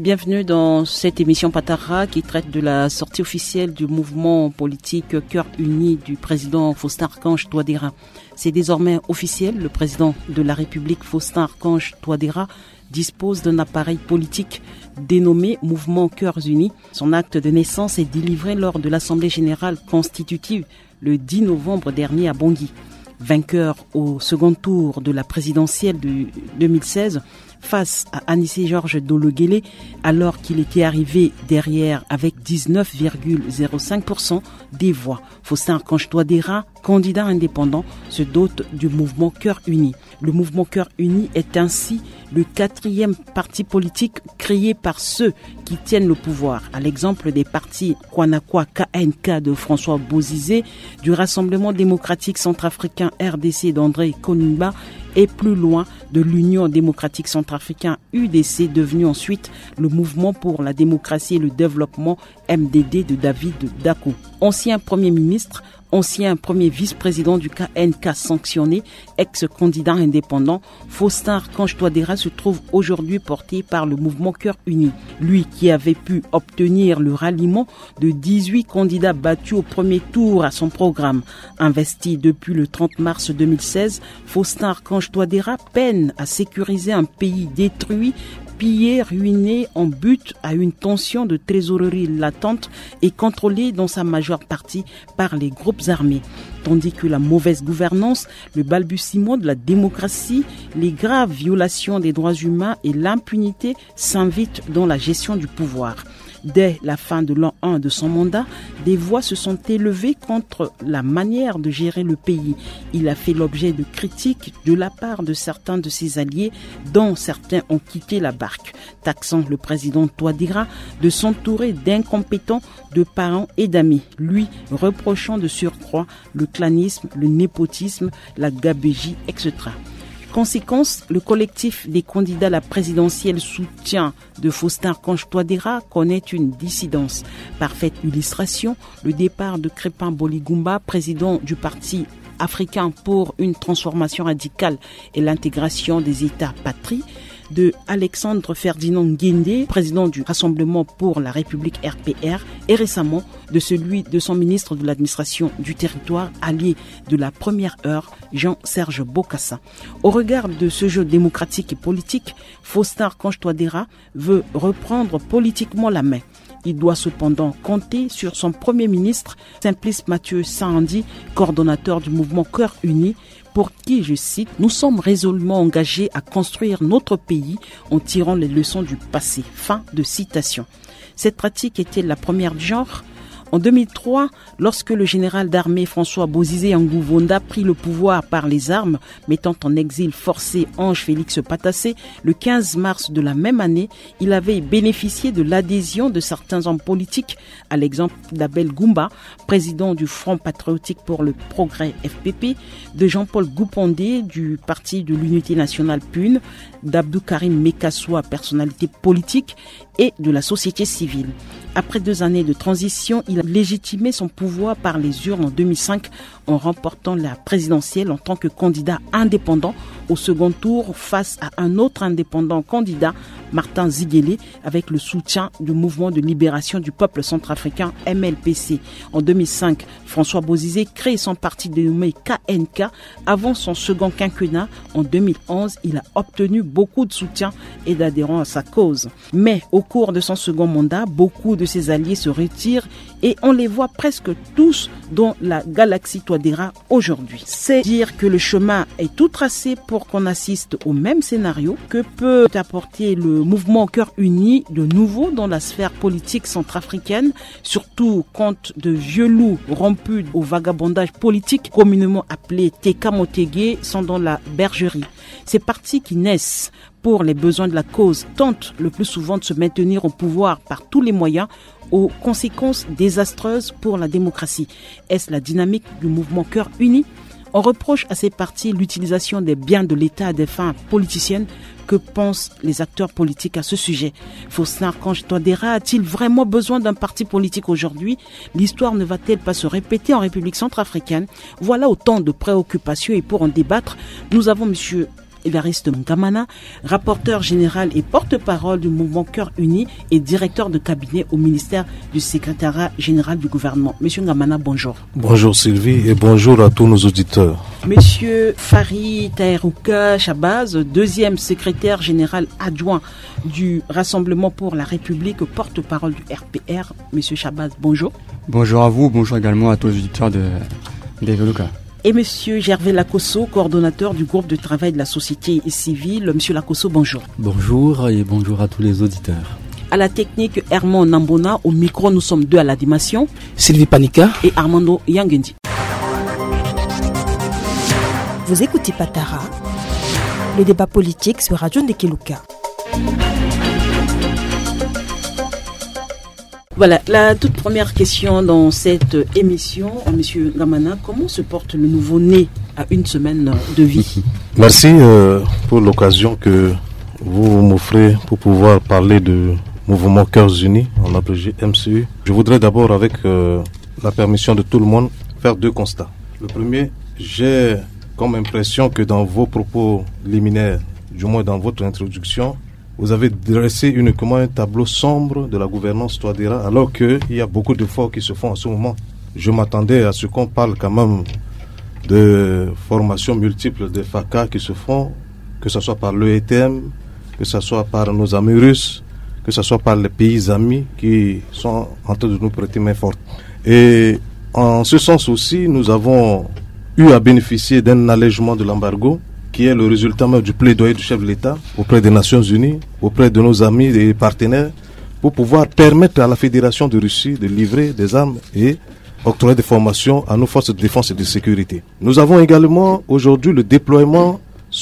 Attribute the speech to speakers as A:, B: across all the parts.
A: Bienvenue dans cette émission Patara qui traite de la sortie officielle du mouvement politique Cœur Uni du président Faustin-Archange Touadéra. C'est désormais officiel, le président de la République Faustin-Archange Touadéra dispose d'un appareil politique dénommé Mouvement Cœurs Unis. Son acte de naissance est délivré lors de l'Assemblée générale constitutive le 10 novembre dernier à Bangui. Vainqueur au second tour de la présidentielle de 2016 face à Anissé-Georges Dologuélé, alors qu'il était arrivé derrière avec 19,05% des voix. Faustin-Archange Touadéra, candidat indépendant, se dote du mouvement Cœur Uni. Le mouvement Cœur Uni est ainsi le 4e parti politique créé par ceux qui tiennent le pouvoir, à l'exemple des partis Kwanakwa KNK de François Bozizé, du Rassemblement démocratique centrafricain RDC d'André Konimba et plus loin de l'Union démocratique centrafricaine UDC, devenu ensuite le Mouvement pour la démocratie et le développement MDD de David Dacko. Ancien Premier ministre, ancien premier vice-président du KNK sanctionné, ex-candidat indépendant, Faustin-Archange Touadéra se trouve aujourd'hui porté par le mouvement Cœur Uni. Lui qui avait pu obtenir le ralliement de 18 candidats battus au premier tour à son programme. Investi depuis le 30 mars 2016, Faustin-Archange Touadéra peine à sécuriser un pays détruit, pillé, ruiné en but à une tension de trésorerie latente et contrôlée dans sa majeure partie par les groupes armés. Tandis que la mauvaise gouvernance, le balbutiement de la démocratie, les graves violations des droits humains et l'impunité s'invitent dans la gestion du pouvoir. Dès la fin de l'an 1 de son mandat, des voix se sont élevées contre la manière de gérer le pays. Il a fait l'objet de critiques de la part de certains de ses alliés, dont certains ont quitté la barque, taxant le président Touadéra de s'entourer d'incompétents, de parents et d'amis, lui reprochant de surcroît le clanisme, le népotisme, la gabégie, etc. Conséquence, le collectif des candidats à la présidentielle soutien de Faustin-Archange Touadéra connaît une dissidence. Parfaite illustration, le départ de Crépin Boligumba, président du parti africain pour une transformation radicale et l'intégration des États patries, de Alexandre Ferdinand Nguindé, président du Rassemblement pour la République RPR, et récemment de celui de son ministre de l'administration du territoire, allié de la première heure, Jean-Serge Bokassa. Au regard de ce jeu démocratique et politique, Faustin-Archange Touadéra veut reprendre politiquement la main. Il doit cependant compter sur son premier ministre, Simplice Mathieu Sahandi, coordonnateur du mouvement Cœur Uni, pour qui, je cite, « Nous sommes résolument engagés à construire notre pays en tirant les leçons du passé ». Fin de citation. Cette pratique était la première du genre. En 2003, lorsque le général d'armée François Bozizé Ngouvonda prit le pouvoir par les armes, mettant en exil forcé Ange Félix Patassé, le 15 mars de la même année, il avait bénéficié de l'adhésion de certains hommes politiques, à l'exemple d'Abel Goumba, président du Front patriotique pour le progrès FPP, de Jean-Paul Goupondé du Parti de l'Unité nationale PUN, d'Abdou Karim Mekassoua, personnalité politique, et de la société civile. Après 2 années de transition, il a légitimé son pouvoir par les urnes en 2005 en remportant la présidentielle en tant que candidat indépendant au second tour face à un autre indépendant candidat, Martin Ziguélé, avec le soutien du mouvement de libération du peuple centrafricain MLPC. En 2005, François Bozizé crée son parti dénommé KNK. Avant son second quinquennat, en 2011, il a obtenu beaucoup de soutien et d'adhérents à sa cause. Mais au cours de son second mandat, beaucoup de ses alliés se retirent et on les voit presque tous dans la galaxie Touadéra aujourd'hui. C'est dire que le chemin est tout tracé pour qu'on assiste au même scénario que peut apporter le mouvement Cœur Uni de nouveau dans la sphère politique centrafricaine, surtout compte de vieux loups rompus au vagabondage politique communément appelé Teka Motege sont dans la bergerie. Ces partis qui naissent pour les besoins de la cause tentent le plus souvent de se maintenir au pouvoir par tous les moyens, aux conséquences désastreuses pour la démocratie. Est-ce la dynamique du mouvement Cœur Uni ? On reproche à ces partis l'utilisation des biens de l'État à des fins politiciennes. Que pensent les acteurs politiques à ce sujet? Faustin-Archange Touadéra a-t-il vraiment besoin d'un parti politique aujourd'hui? L'histoire ne va-t-elle pas se répéter en République centrafricaine? Voilà autant de préoccupations et pour en débattre, nous avons M. Évariste Ngamana, rapporteur général et porte-parole du mouvement Cœur Uni et directeur de cabinet au ministère du secrétariat général du gouvernement. Monsieur Ngamana, bonjour.
B: Bonjour Sylvie et bonjour à tous nos auditeurs.
A: Monsieur Fari Taherouka Chabaz, deuxième secrétaire général adjoint du Rassemblement pour la République, porte-parole du RPR. Monsieur Chabaz, bonjour.
C: Bonjour à vous, bonjour également à tous les auditeurs de Evoluca.
A: Et Monsieur Gervais Lacosso, coordonnateur du groupe de travail de la société civile. Monsieur Lacosso, bonjour.
D: Bonjour et bonjour à tous les auditeurs.
A: À la technique, Herman Nambona. Au micro, nous sommes deux à l'animation.
E: Sylvie Panika
A: et Armando Yangendi.
F: Vous écoutez Patara, le débat politique sur Radio Ndekeluka.
A: Voilà, la toute première question dans cette émission, Monsieur Ngamana, comment se porte le nouveau-né à une semaine de vie?
B: Merci pour l'occasion que vous m'offrez pour pouvoir parler du mouvement Cœurs Unis, en abrégé MCU. Je voudrais d'abord, avec la permission de tout le monde, faire deux constats. Le premier, j'ai comme impression que dans vos propos liminaires, du moins dans votre introduction, vous avez dressé uniquement un tableau sombre de la gouvernance Touadéra, alors qu'il y a beaucoup d'efforts qui se font en ce moment. Je m'attendais à ce qu'on parle quand même de formations multiples de FACA qui se font, que ce soit par l'ETM, que ce soit par nos amis russes, que ce soit par les pays amis qui sont en train de nous prêter main forte. Et en ce sens aussi, nous avons eu à bénéficier d'un allègement de l'embargo, qui est le résultat même du plaidoyer du chef de l'État auprès des Nations Unies, auprès de nos amis et partenaires, pour pouvoir permettre à la Fédération de Russie de livrer des armes et octroyer des formations à nos forces de défense et de sécurité. Nous avons également aujourd'hui le déploiement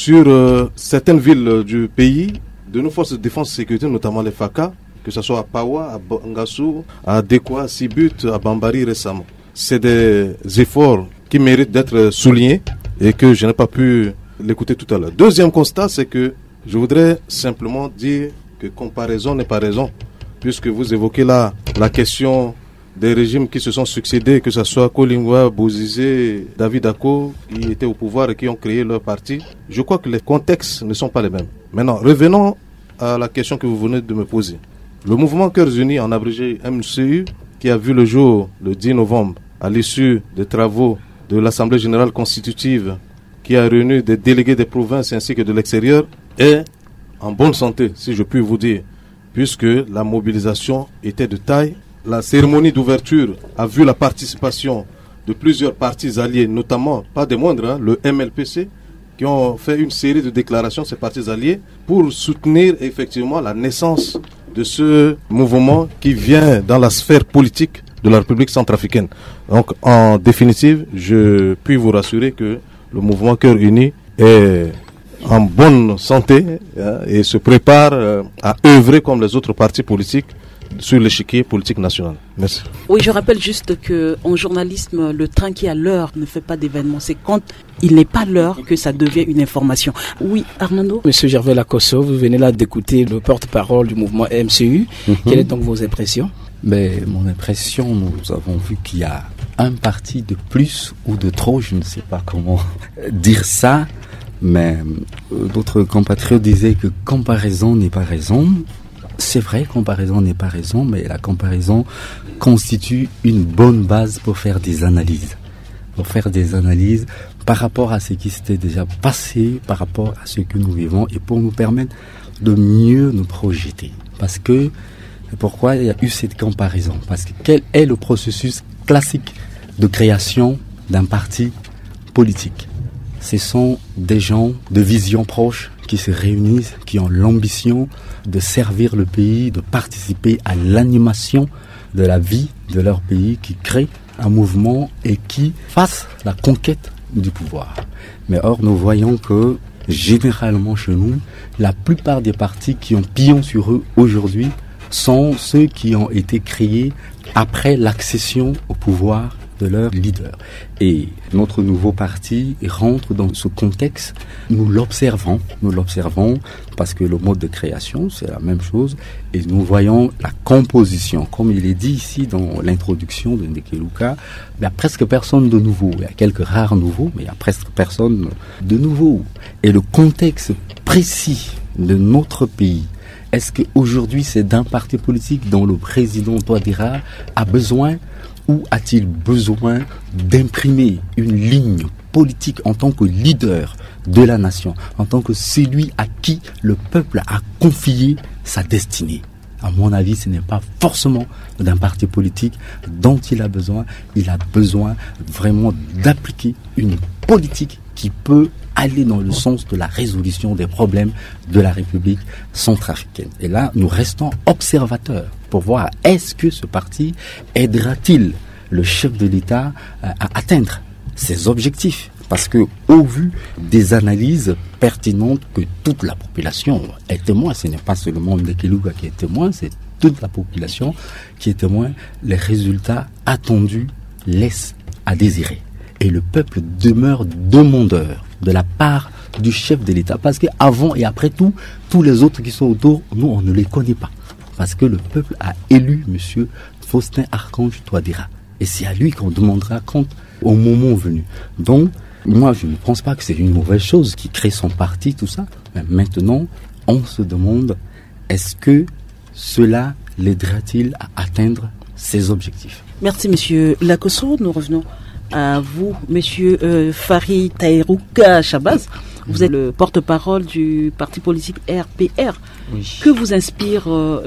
B: sur certaines villes du pays de nos forces de défense et de sécurité, notamment les FACA, que ce soit à Pawa, à Bangassou, à Dekwa, à Sibut, à Bambari récemment. C'est des efforts qui méritent d'être soulignés et que je n'ai pas pu l'écouter tout à l'heure. Deuxième constat, c'est que je voudrais simplement dire que comparaison n'est pas raison, puisque vous évoquez là la question des régimes qui se sont succédés, que ce soit Kolingwa, Bozizé, David Ako, qui étaient au pouvoir et qui ont créé leur parti. Je crois que les contextes ne sont pas les mêmes. Maintenant, revenons à la question que vous venez de me poser. Le mouvement Cœurs Unis, en abrégé MCU, qui a vu le jour le 10 novembre, à l'issue des travaux de l'Assemblée Générale Constitutive, qui a réuni des délégués des provinces ainsi que de l'extérieur, est en bonne santé, si je puis vous dire, puisque la mobilisation était de taille. La cérémonie d'ouverture a vu la participation de plusieurs partis alliés, notamment, pas des moindres, le MLPC, qui ont fait une série de déclarations, ces partis alliés, pour soutenir effectivement la naissance de ce mouvement qui vient dans la sphère politique de la République centrafricaine. Donc, en définitive, je puis vous rassurer que le mouvement Cœur Uni est en bonne santé et se prépare à œuvrer comme les autres partis politiques sur l'échiquier politique national. Merci.
A: Oui, je rappelle juste qu'en journalisme, le train qui est à l'heure ne fait pas d'événement. C'est quand il n'est pas l'heure que ça devient une information. Oui, Armando.
E: Monsieur Gervais Lacosso, vous venez là d'écouter le porte-parole du mouvement MCU. Quelles sont donc vos impressions?
D: Mais mon impression, nous avons vu qu'il y a un parti de plus ou de trop, je ne sais pas comment dire ça, mais d'autres compatriotes disaient que comparaison n'est pas raison. C'est vrai, comparaison n'est pas raison, mais la comparaison constitue une bonne base pour faire des analyses. Pour faire des analyses par rapport à ce qui s'était déjà passé, par rapport à ce que nous vivons et pour nous permettre de mieux nous projeter. Parce que, pourquoi il y a eu cette comparaison? Parce que quel est le processus classique de création d'un parti politique? Ce sont des gens de vision proche qui se réunissent, qui ont l'ambition de servir le pays, de participer à l'animation de la vie de leur pays, qui créent un mouvement et qui fassent la conquête du pouvoir. Mais or, nous voyons que généralement chez nous, la plupart des partis qui ont pillon sur eux aujourd'hui sont ceux qui ont été créés après l'accession au pouvoir de leur leader. Et notre nouveau parti rentre dans ce contexte. Nous l'observons parce que le mode de création, c'est la même chose. Et nous voyons la composition. Comme il est dit ici dans l'introduction de Ndekeluka, il n'y a presque personne de nouveau. Il y a quelques rares nouveaux, mais il n'y a presque personne de nouveau. Et le contexte précis de notre pays, est-ce qu'aujourd'hui c'est d'un parti politique dont le président Touadéra a besoin, ou a-t-il besoin d'imprimer une ligne politique en tant que leader de la nation, en tant que celui à qui le peuple a confié sa destinée? À mon avis, ce n'est pas forcément d'un parti politique dont il a besoin. Il a besoin vraiment d'appliquer une politique qui peut aller dans le sens de la résolution des problèmes de la République centrafricaine. Et là, nous restons observateurs pour voir est-ce que ce parti aidera-t-il le chef de l'État à atteindre ses objectifs. Parce que, au vu des analyses pertinentes que toute la population est témoin, ce n'est pas seulement Ndekeluka qui est témoin, c'est toute la population qui est témoin, les résultats attendus laissent à désirer. Et le peuple demeure demandeur de la part du chef de l'État. Parce qu'avant et après tout, tous les autres qui sont autour, nous, on ne les connaît pas. Parce que le peuple a élu M. Faustin Archange Touadéra. Et c'est à lui qu'on demandera compte au moment venu. Donc, moi, je ne pense pas que c'est une mauvaise chose qui crée son parti, tout ça. Mais maintenant, on se demande, est-ce que cela l'aidera-t-il à atteindre ses objectifs?
A: Merci, Monsieur Lakosso. Nous revenons à vous, Monsieur Fari Taïrouka Chabaz. Vous êtes le porte-parole du parti politique RPR.
C: Oui.
A: Que vous inspire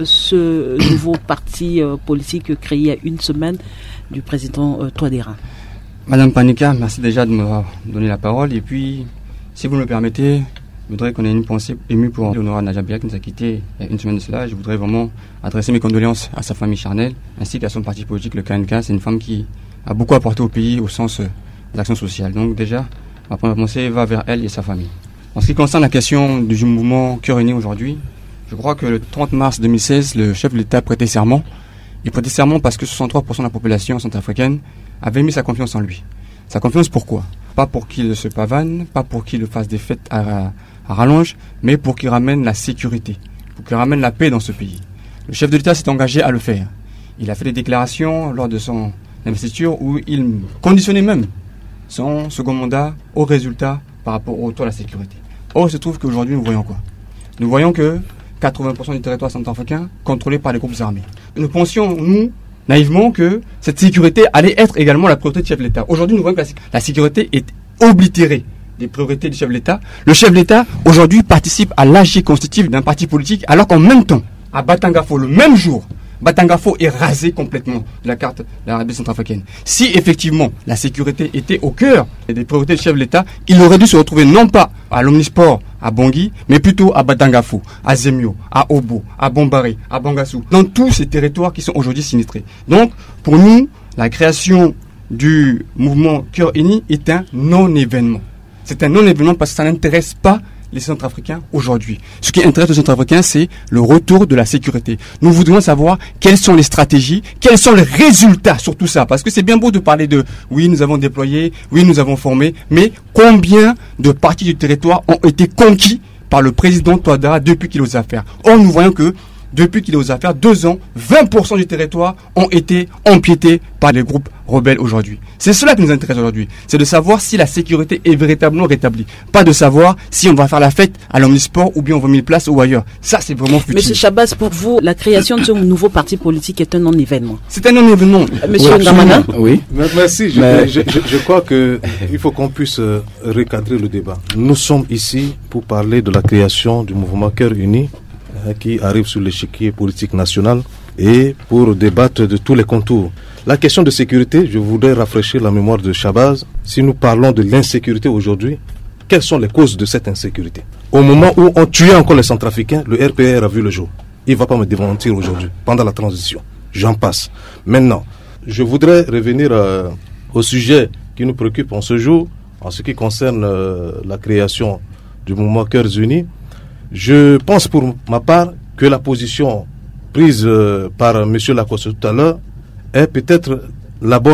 A: ce nouveau parti politique créé il y a une semaine du président Touadéra?
C: Madame Panika, merci déjà de me donner la parole. Et puis, si vous me le permettez, je voudrais qu'on ait une pensée émue pour Léonora Najabia qui nous a quittés il y a une semaine de cela. Je voudrais vraiment adresser mes condoléances à sa famille charnelle, ainsi qu'à son parti politique, le KNK. C'est une femme qui a beaucoup apporté au pays au sens d'action sociale. Donc déjà, ma première pensée va vers elle et sa famille. En ce qui concerne la question du mouvement Cœur Uni aujourd'hui, je crois que le 30 mars 2016, le chef de l'État prêtait serment. Il prêtait serment parce que 63% de la population centrafricaine avait mis sa confiance en lui. Sa confiance pourquoi? Pas pour qu'il se pavane, pas pour qu'il fasse des fêtes à rallonge, mais pour qu'il ramène la sécurité, pour qu'il ramène la paix dans ce pays. Le chef de l'État s'est engagé à le faire. Il a fait des déclarations lors de son investiture où il conditionnait même son second mandat au résultat par rapport au taux de la sécurité. Or, il se trouve qu'aujourd'hui, nous voyons quoi? Nous voyons que 80% du territoire centrafricain contrôlé par les groupes armés. Nous pensions, nous, naïvement, que cette sécurité allait être également la priorité du chef de l'État. Aujourd'hui, nous voyons que la sécurité est oblitérée des priorités du chef de l'État. Le chef de l'État, aujourd'hui, participe à l'AG constitutif d'un parti politique, alors qu'en même temps, à Batangafo, le même jour, Batangafo est rasé complètement de la carte de l'Arabie centrafricaine. Si effectivement la sécurité était au cœur des priorités du chef de l'État, il aurait dû se retrouver non pas à l'Omnisport, à Bangui, mais plutôt à Batangafo, à Zemio, à Obo, à Bombaré, à Bangassou, dans tous ces territoires qui sont aujourd'hui sinistrés. Donc, pour nous, la création du mouvement Cœur Uni est un non-événement. C'est un non-événement parce que ça n'intéresse pas les Centrafricains aujourd'hui. Ce qui intéresse les Centrafricains, c'est le retour de la sécurité. Nous voudrions savoir quelles sont les stratégies, quels sont les résultats sur tout ça. Parce que c'est bien beau de parler de oui, nous avons déployé, oui, nous avons formé, mais combien de parties du territoire ont été conquis par le président Touadéra depuis qu'il est aux affaires? Or, nous voyons que depuis qu'il est aux affaires, 2 ans, 20% du territoire ont été empiétés par les groupes rebelles aujourd'hui. C'est cela qui nous intéresse aujourd'hui. C'est de savoir si la sécurité est véritablement rétablie. Pas de savoir si on va faire la fête à l'Omnisport ou bien on va mettre place ou ailleurs. Ça, c'est vraiment futile.
A: Monsieur Chabaz, pour vous, la création de ce nouveau parti politique est un non-événement.
C: C'est un non-événement.
A: Monsieur Ndamana?
B: Oui. Merci. Je crois qu'il faut qu'on puisse recadrer le débat. Nous sommes ici pour parler de la création du mouvement Cœur Uni qui arrive sur l'échiquier politique national et pour débattre de tous les contours. La question de sécurité, je voudrais rafraîchir la mémoire de Chabaz. Si nous parlons de l'insécurité aujourd'hui, quelles sont les causes de cette insécurité? Au moment où on tuait encore les Centrafricains, le RPR a vu le jour. Il ne va pas me démentir aujourd'hui, pendant la transition. J'en passe. Maintenant, je voudrais revenir au sujet qui nous préoccupe en ce jour, en ce qui concerne la création du mouvement Cœurs Unis. Je pense pour ma part que la position prise par M. Lacoste tout à l'heure est peut-être la bonne.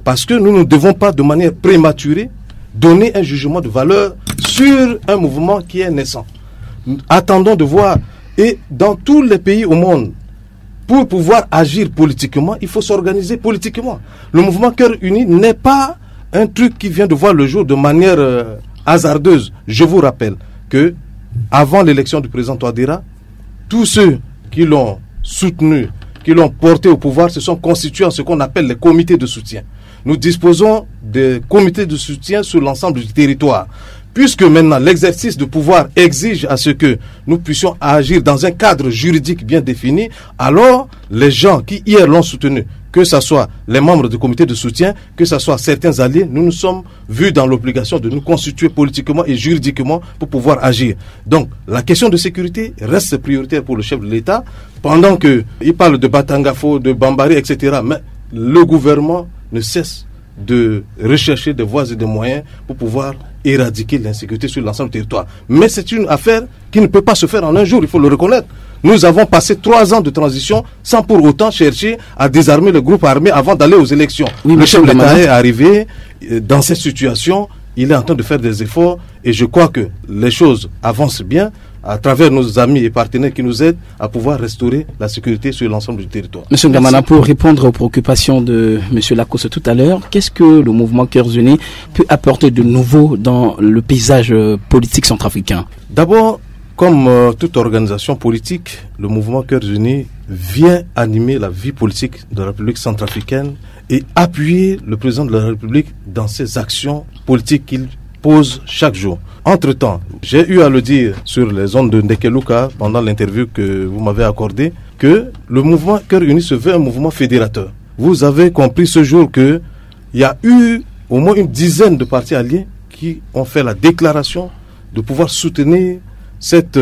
B: parce que nous ne devons pas de manière prématurée donner un jugement de valeur sur un mouvement qui est naissant. Attendons de voir. Et dans tous les pays au monde, pour pouvoir agir politiquement, il faut s'organiser politiquement. Le mouvement Cœur Uni n'est pas un truc qui vient de voir le jour de manière hasardeuse. Je vous rappelle que avant l'élection du président Touadéra, tous ceux qui l'ont soutenu, qui l'ont porté au pouvoir, se sont constitués en ce qu'on appelle les comités de soutien. Nous disposons de comités de soutien sur l'ensemble du territoire. Puisque maintenant l'exercice de pouvoir exige à ce que nous puissions agir dans un cadre juridique bien défini, alors les gens qui hier l'ont soutenu, que ce soit les membres du comité de soutien, que ce soit certains alliés, nous nous sommes vus dans l'obligation de nous constituer politiquement et juridiquement pour pouvoir agir. Donc la question de sécurité reste prioritaire pour le chef de l'État, pendant qu'il parle de Batangafo, de Bambari, etc. Mais le gouvernement ne cesse de rechercher des voies et des moyens pour pouvoir éradiquer l'insécurité sur l'ensemble du territoire. Mais c'est une affaire qui ne peut pas se faire en un jour, il faut le reconnaître. Nous avons passé 3 ans de transition sans pour autant chercher à désarmer le groupe armé avant d'aller aux élections. Oui, le chef de l'État est arrivé dans cette situation, il est en train de faire des efforts et je crois que les choses avancent bien à travers nos amis et partenaires qui nous aident à pouvoir restaurer la sécurité sur l'ensemble du territoire.
E: Monsieur Ngamana, pour répondre aux préoccupations de Monsieur Lacoste tout à l'heure, qu'est-ce que le mouvement Cœurs Unis peut apporter de nouveau dans le paysage politique centrafricain?
B: D'abord, comme toute organisation politique, le mouvement Cœurs Unis vient animer la vie politique de la République centrafricaine et appuyer le président de la République dans ses actions politiques qu'il pose chaque jour. Entre-temps, j'ai eu à le dire sur les ondes de Ndekeluka pendant l'interview que vous m'avez accordée, que le mouvement Cœur Uni se veut un mouvement fédérateur. Vous avez compris ce jour qu'il y a eu au moins une dizaine de partis alliés qui ont fait la déclaration de pouvoir soutenir cette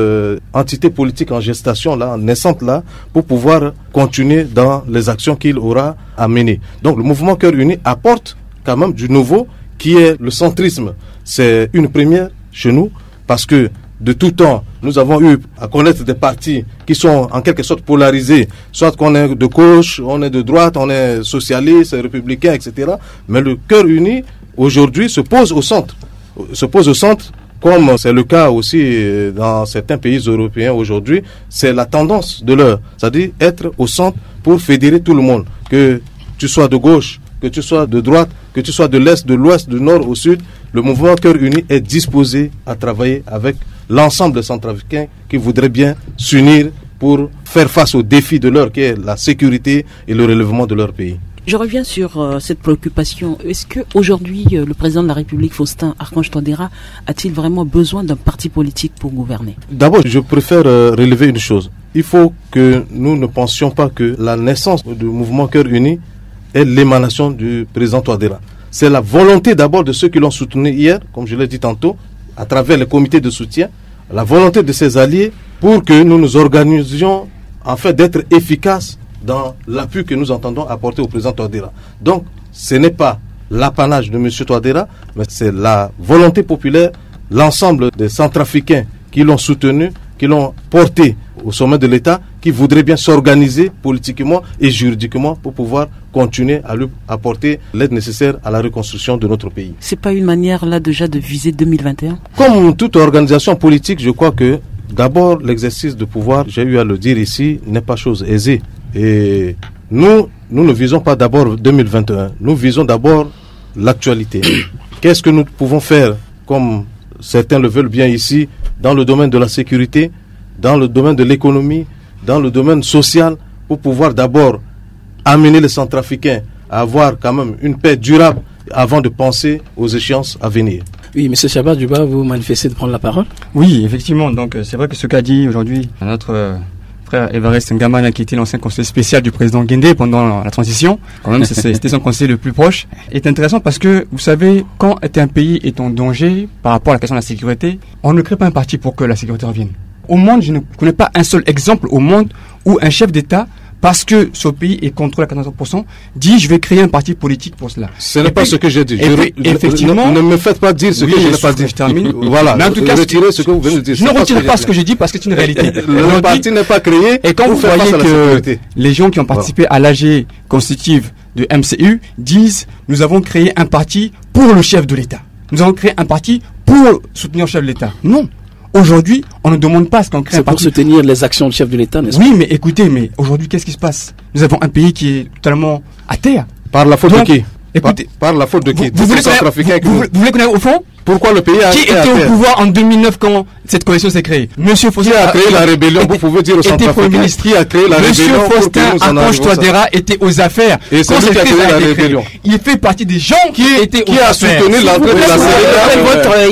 B: entité politique en gestation, là, naissante là, pour pouvoir continuer dans les actions qu'il aura à mener. Donc le mouvement Cœur Uni apporte quand même du nouveau, qui est le centrisme. C'est une première chez nous, parce que de tout temps, nous avons eu à connaître des partis qui sont en quelque sorte polarisés, soit qu'on est de gauche, on est de droite, on est socialiste, républicain, etc. Mais le Cœur Uni, aujourd'hui, se pose au centre. Comme c'est le cas aussi dans certains pays européens aujourd'hui, c'est la tendance de l'heure, c'est-à-dire être au centre pour fédérer tout le monde, que tu sois de gauche, que tu sois de droite, que tu sois de l'Est, de l'Ouest, du Nord au Sud, le mouvement Cœur Uni est disposé à travailler avec l'ensemble des Centrafricains qui voudraient bien s'unir pour faire face aux défis de l'heure, qui est la sécurité et le relèvement de leur pays.
A: Je reviens sur cette préoccupation. Est-ce qu'aujourd'hui, le président de la République, Faustin Archange Touadéra, a-t-il vraiment besoin d'un parti politique pour gouverner? D'abord,
B: je préfère relever une chose. Il faut que nous ne pensions pas que la naissance du mouvement Cœur Uni est l'émanation du président Touadéra. C'est la volonté d'abord de ceux qui l'ont soutenu hier, comme je l'ai dit tantôt, à travers les comités de soutien, la volonté de ses alliés pour que nous nous organisions afin d'être efficaces dans l'appui que nous entendons apporter au président Touadéra. Donc, ce n'est pas l'apanage de M. Touadéra, mais c'est la volonté populaire, l'ensemble des Centrafricains qui l'ont soutenu, qui l'ont porté au sommet de l'État, qui voudraient bien s'organiser politiquement et juridiquement pour pouvoir continuer à lui apporter l'aide nécessaire à la reconstruction de notre pays.
A: C'est pas une manière là déjà de viser 2021?
B: Comme toute organisation politique, je crois que d'abord l'exercice de pouvoir, j'ai eu à le dire ici, n'est pas chose aisée. Et nous ne visons pas d'abord 2021, nous visons d'abord l'actualité. Qu'est-ce que nous pouvons faire, comme certains le veulent bien ici, dans le domaine de la sécurité, dans le domaine de l'économie, dans le domaine social, pour pouvoir d'abord amener les Centrafricains à avoir quand même une paix durable avant de penser aux échéances à venir.
E: Oui, M. Chabat Duba, vous manifestez de prendre la parole?
C: Oui, effectivement. Donc, c'est vrai que ce qu'a dit aujourd'hui notre frère Évariste Ngamana, qui était l'ancien conseiller spécial du président Guindé pendant la transition, quand même c'était son conseiller le plus proche, est intéressant parce que, vous savez, quand un pays est en danger par rapport à la question de la sécurité, on ne crée pas un parti pour que la sécurité revienne. Au monde, je ne connais pas un seul exemple au monde où un chef d'État, parce que ce pays est contrôlé à 14%, dit je vais créer un parti politique pour cela.
B: Ce n'est pas ce que j'ai dit.
C: Effectivement,
B: ne me faites pas dire ce que je n'ai pas dit.
C: Je termine.
B: Voilà.
C: Mais en tout cas,
B: retirez ce que vous venez de dire.
C: Je ne retire pas ce que j'ai dit parce que c'est une réalité.
B: Le parti n'est pas créé.
C: Et quand vous voyez que les gens qui ont participé à l'AG constitutive de MCU disent « Nous avons créé un parti pour le chef de l'État. Nous avons créé un parti pour soutenir le chef de l'État. » Non. Aujourd'hui, on ne demande pas ce qu'on crée un parti.
E: C'est pour soutenir les actions du chef de l'État, n'est-ce pas?
C: Oui, mais écoutez, aujourd'hui, qu'est-ce qui se passe? Nous avons un pays qui est totalement à terre.
B: Par la faute de qui?
C: Écoutez,
B: par la faute de qui?
C: Vous voulez connaître au fond?
B: Pourquoi le pays
C: Qui était au pouvoir en 2009 quand cette coalition s'est créée? Monsieur Faustin
B: qui a créé la rébellion? Vous pouvez dire au Centrafricain qui a créé la rébellion.
C: Monsieur Faustin Archange Touadéra était aux affaires.
B: Et c'est lui qui a créé la rébellion.
C: Il fait partie des gens qui étaient aux affaires.
B: Qui a soutenu l'entrée de la Séléka?
A: Votre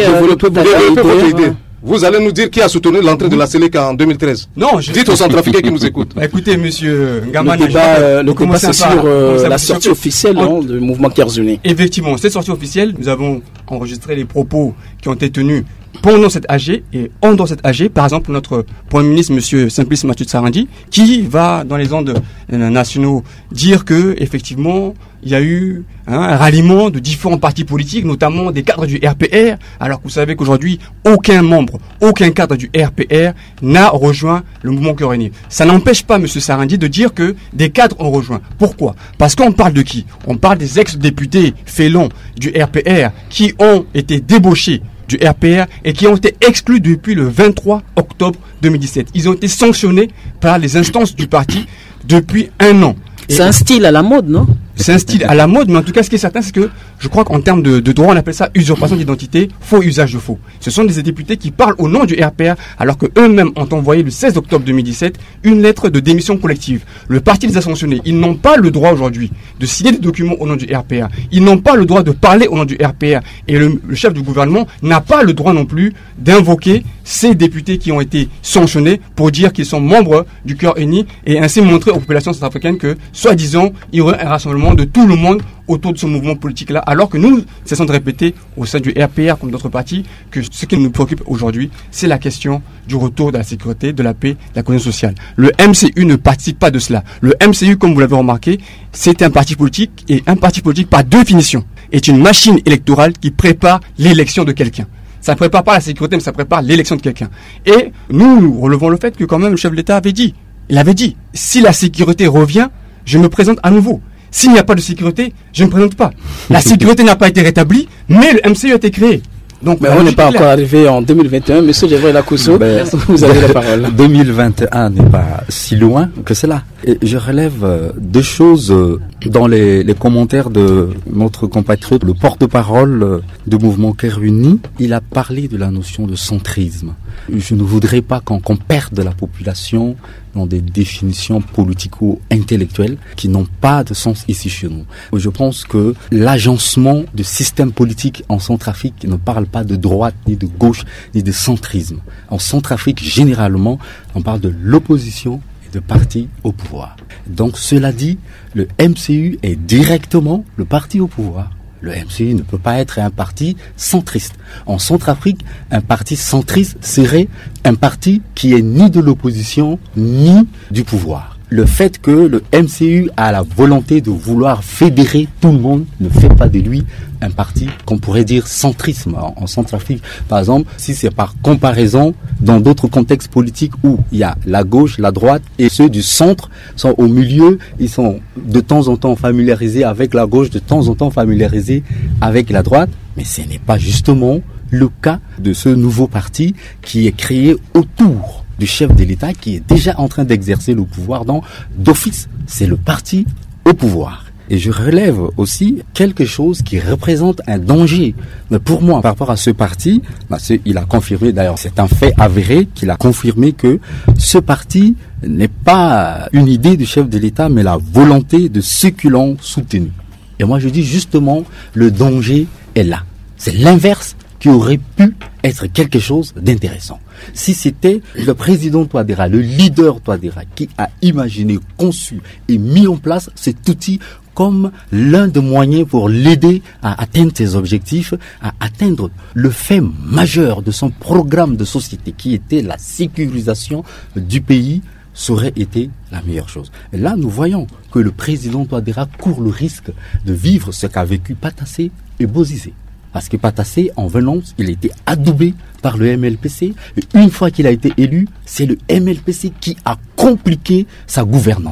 A: idée.
B: Vous allez nous dire qui a soutenu l'entrée de la Séléka en 2013?
C: Non,
B: dites aux Centrafricains qui nous écoutent.
C: Écoutez, monsieur Ngamane,
E: le débat c'est sur la sortie officielle du mouvement Cœurs Unis.
C: Effectivement, cette sortie officielle, nous avons enregistré les propos qui ont été tenus pendant cette AG et en dehors de cette AG. Par exemple, notre Premier ministre, monsieur Simplice Mathieu Tsarandi, qui va dans les ondes nationaux dire que effectivement il y a eu un ralliement de différents partis politiques, notamment des cadres du RPR, alors que vous savez qu'aujourd'hui, aucun membre, aucun cadre du RPR n'a rejoint le mouvement Cœurs Unis. Ça n'empêche pas, monsieur Sarandi, de dire que des cadres ont rejoint. Pourquoi? Parce qu'on parle de qui? On parle des ex-députés félons du RPR qui ont été débauchés du RPR et qui ont été exclus depuis le 23 octobre 2017. Ils ont été sanctionnés par les instances du parti depuis 1 an.
A: C'est un style à la mode, non?
C: C'est un style à la mode, mais en tout cas, ce qui est certain, c'est que je crois qu'en termes de droit, on appelle ça usurpation d'identité, faux usage de faux. Ce sont des députés qui parlent au nom du RPR, alors que eux-mêmes ont envoyé le 16 octobre 2017 une lettre de démission collective. Le parti les a sanctionnés. Ils n'ont pas le droit aujourd'hui de signer des documents au nom du RPR. Ils n'ont pas le droit de parler au nom du RPR. Et le chef du gouvernement n'a pas le droit non plus d'invoquer ces députés qui ont été sanctionnés pour dire qu'ils sont membres du Cœurs Unis et ainsi montrer aux populations centrafricaines que, soi-disant, il y aurait un rassemblement de tout le monde autour de ce mouvement politique-là, alors que nous cessons de répéter au sein du RPR comme d'autres partis que ce qui nous préoccupe aujourd'hui, c'est la question du retour de la sécurité, de la paix, de la cohésion sociale. Le MCU ne participe pas de cela. Le MCU, comme vous l'avez remarqué, c'est un parti politique, et un parti politique, par définition, est une machine électorale qui prépare l'élection de quelqu'un. Ça ne prépare pas la sécurité, mais ça prépare l'élection de quelqu'un. Et nous relevons le fait que quand même le chef de l'État il avait dit, si la sécurité revient, je me présente à nouveau. S'il n'y a pas de sécurité, je ne me présente pas. La sécurité n'a pas été rétablie, mais le MCU a été créé. Donc,
E: mais on n'est pas encore arrivé en 2021. Monsieur Gévrel Lacousseau, vous avez la parole.
D: 2021 n'est pas si loin que cela. Et je relève deux choses dans les commentaires de notre compatriote, le porte-parole du mouvement Cœurs Unis. Il a parlé de la notion de centrisme. Je ne voudrais pas qu'on perde la population dans des définitions politico-intellectuelles qui n'ont pas de sens ici chez nous. Je pense que l'agencement du système politique en Centrafrique ne parle pas de droite, ni de gauche, ni de centrisme. En Centrafrique, généralement, on parle de l'opposition et de parti au pouvoir. Donc, cela dit, le MCU est directement le parti au pouvoir. Le MCU ne peut pas être un parti centriste. En Centrafrique, un parti centriste serait un parti qui est ni de l'opposition, ni du pouvoir. Le fait que le MCU a la volonté de vouloir fédérer tout le monde ne fait pas de lui un parti qu'on pourrait dire centrisme en Centrafrique. Par exemple, si c'est par comparaison, dans d'autres contextes politiques où il y a la gauche, la droite et ceux du centre sont au milieu, ils sont de temps en temps familiarisés avec la gauche, de temps en temps familiarisés avec la droite, mais ce n'est pas justement le cas de ce nouveau parti qui est créé autour du chef de l'État qui est déjà en train d'exercer le pouvoir. Donc, d'office, c'est le parti au pouvoir. Et je relève aussi quelque chose qui représente un danger. Mais pour moi, par rapport à ce parti, il a confirmé, d'ailleurs c'est un fait avéré, qu'il a confirmé que ce parti n'est pas une idée du chef de l'État, mais la volonté de ceux qui l'ont soutenu. Et moi je dis justement, le danger est là. C'est l'inverse qui aurait pu être quelque chose d'intéressant. Si c'était le président Touadéra, le leader Touadéra, qui a imaginé, conçu et mis en place cet outil comme l'un des moyens pour l'aider à atteindre ses objectifs, à atteindre le fait majeur de son programme de société, qui était la sécurisation du pays, ça aurait été la meilleure chose. Et là, nous voyons que le président Touadéra court le risque de vivre ce qu'a vécu Patassé et Bozizé. Parce que Patassé, en venant, il a été adoubé par le MLPC. Et une fois qu'il a été élu, c'est le MLPC qui a compliqué sa gouvernance.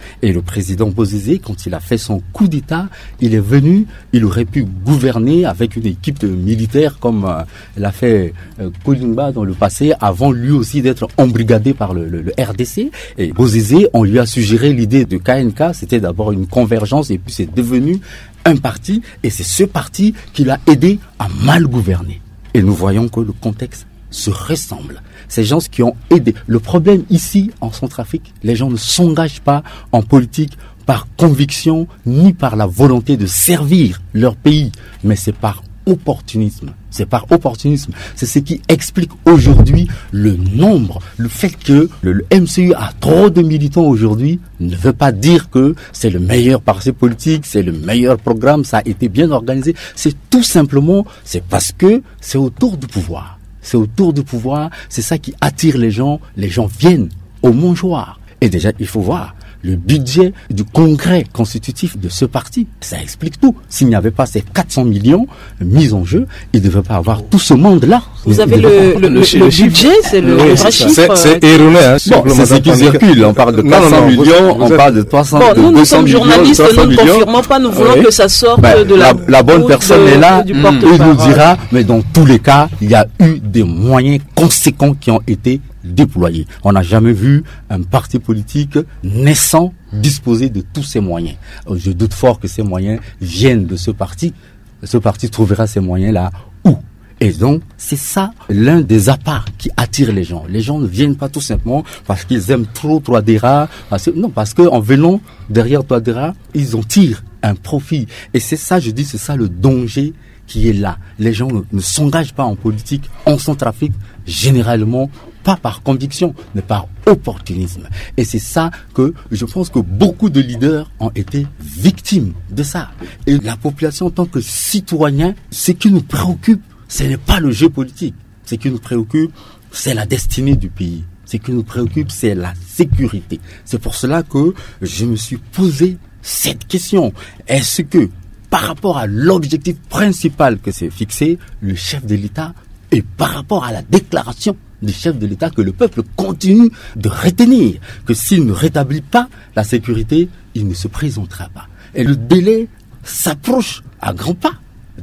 D: Et le président Bozizé, quand il a fait son coup d'État, il est venu, il aurait pu gouverner avec une équipe de militaires comme l'a fait Kolimba dans le passé, avant lui aussi d'être embrigadé par le RDC. Et Bozizé, on lui a suggéré l'idée de KNK, c'était d'abord une convergence et puis c'est devenu un parti, et c'est ce parti qui l'a aidé à mal gouverner. Et nous voyons que le contexte se ressemble. Ces gens qui ont aidé. Le problème ici, en Centrafrique, les gens ne s'engagent pas en politique par conviction, ni par la volonté de servir leur pays, mais c'est par opportunisme. C'est par opportunisme. C'est ce qui explique aujourd'hui le nombre, le fait que le MCU a trop de militants aujourd'hui ne veut pas dire que c'est le meilleur parti politique, c'est le meilleur programme, ça a été bien organisé. C'est tout simplement, c'est parce que c'est autour du pouvoir. C'est autour du pouvoir, c'est ça qui attire les gens viennent au Montjoie. Et déjà, il faut voir le budget du congrès constitutif de ce parti. Ça explique tout. S'il n'y avait pas ces 400 millions mis en jeu, il ne devait pas avoir tout ce monde-là.
A: Vous avez le budget, c'est le vrai chiffre.
B: C'est erroné.
D: Bon, c'est ce qui circule. On parle de 400 millions, on parle de 300 millions.
A: Bon, nous sommes journalistes, nous ne confirmons pas, nous voulons que ça sorte de
D: la bonne personne est là, il nous dira, mais dans tous les cas, il y a eu des moyens conséquents qui ont été déployés. On n'a jamais vu un parti politique naissant disposer de tous ces moyens. Je doute fort que ces moyens viennent de ce parti. Ce parti trouvera ces moyens-là où? Et donc, c'est ça l'un des apparts qui attire les gens. Les gens ne viennent pas tout simplement parce qu'ils aiment trop Touadéra. Parce qu'en venant derrière Touadéra, ils en tirent un profit. Et c'est ça, je dis, c'est ça le danger qui est là. Les gens ne s'engagent pas en politique, en Centrafrique, généralement, pas par conviction, mais par opportunisme. Et c'est ça que je pense que beaucoup de leaders ont été victimes de ça. Et la population, en tant que citoyen, ce qui nous préoccupe, ce n'est pas le jeu politique. Ce qui nous préoccupe, c'est la destinée du pays. Ce qui nous préoccupe, c'est la sécurité. C'est pour cela que je me suis posé cette question. Est-ce que, par rapport à l'objectif principal que s'est fixé le chef de l'État et par rapport à la déclaration du chef de l'État que le peuple continue de retenir, que s'il ne rétablit pas la sécurité, il ne se présentera pas. Et le délai s'approche à grands pas.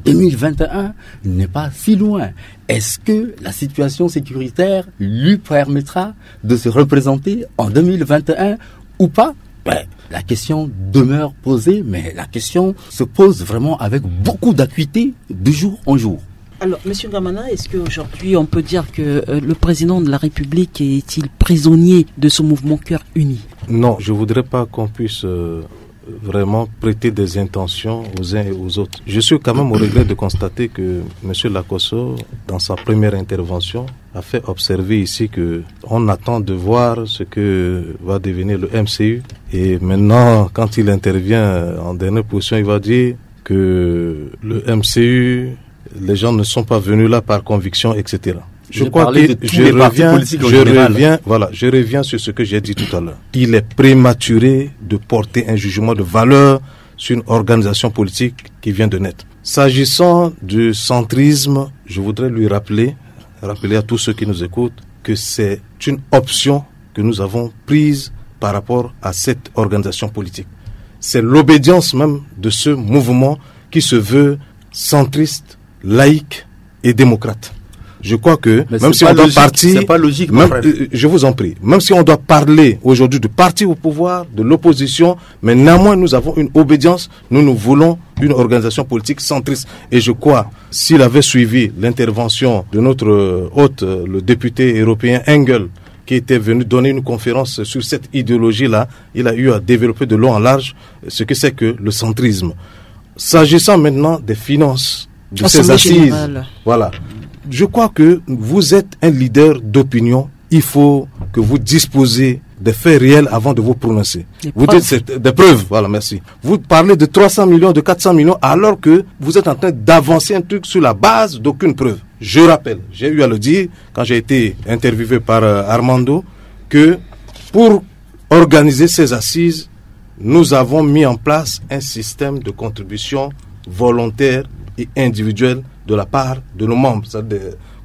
D: 2021 n'est pas si loin. Est-ce que la situation sécuritaire lui permettra de se représenter en 2021 ou pas? La question demeure posée, mais la question se pose vraiment avec beaucoup d'acuité de jour en jour.
A: Alors, M. Gamana, est-ce qu'aujourd'hui on peut dire que le président de la République est-il prisonnier de ce mouvement Cœur Uni?
B: Non, je ne voudrais pas qu'on puisse vraiment prêter des intentions aux uns et aux autres. Je suis quand même au regret de constater que M. Lacosso, dans sa première intervention, a fait observer ici que on attend de voir ce que va devenir le MCU. Et maintenant, quand il intervient en dernière position, il va dire que le MCU, les gens ne sont pas venus là par conviction, etc. Je crois que je reviens sur ce que j'ai dit tout à l'heure. Il est prématuré de porter un jugement de valeur sur une organisation politique qui vient de naître. S'agissant du centrisme, je voudrais lui rappeler à tous ceux qui nous écoutent que c'est une option que nous avons prise par rapport à cette organisation politique. C'est l'obédience même de ce mouvement qui se veut centriste, laïque et démocrate. Je crois que même si on doit partir,
D: c'est pas logique.
B: Je vous en prie, même si on doit parler aujourd'hui du parti au pouvoir, de l'opposition, mais néanmoins nous avons une obédience. Nous voulons une organisation politique centriste. Et je crois, s'il avait suivi l'intervention de notre hôte, le député européen Engel, qui était venu donner une conférence sur cette idéologie-là, il a eu à développer de long en large ce que c'est que le centrisme. S'agissant maintenant des finances de ces assises, voilà. Je crois que vous êtes un leader d'opinion. Il faut que vous disposez des faits réels avant de vous prononcer. Vous dites des preuves, voilà, merci. Vous parlez de 300 millions, de 400 millions, alors que vous êtes en train d'avancer un truc sur la base d'aucune preuve. Je rappelle, j'ai eu à le dire quand j'ai été interviewé par Armando, que pour organiser ces assises, nous avons mis en place un système de contribution volontaire et individuelle de la part de nos membres, c'est-à-dire des